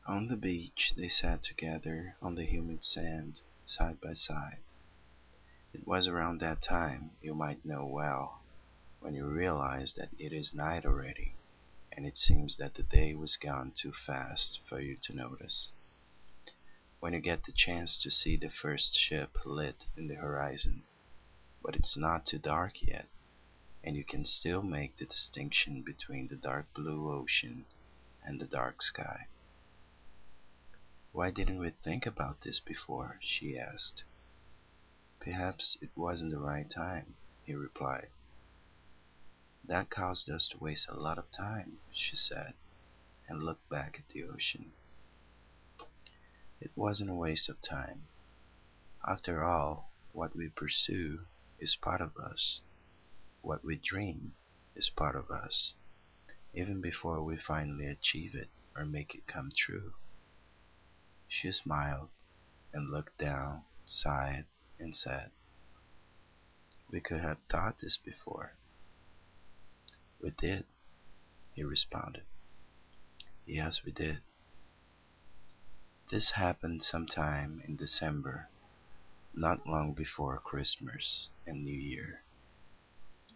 On the beach they sat together on the humid sand, side by side. It was around that time, you might know well, when you realize that it is night already, and it seems that the day was gone too fast for you to notice. When you get the chance to see the first ship lit in the horizon, but it's not too dark yet, and you can still make the distinction between the dark blue ocean and the dark sky. "Why didn't we think about this before?" she asked. "Perhaps it wasn't the right time," he replied. "That caused us to waste a lot of time," she said, and looked back at the ocean. "It wasn't a waste of time. After all, what we pursue is part of us. What we dream is part of us, even before we finally achieve it or make it come true." She smiled and looked down, sighed, and said, "We could have thought this before." "We did," he responded. "Yes, we did." This happened sometime in December, not long before Christmas and New Year.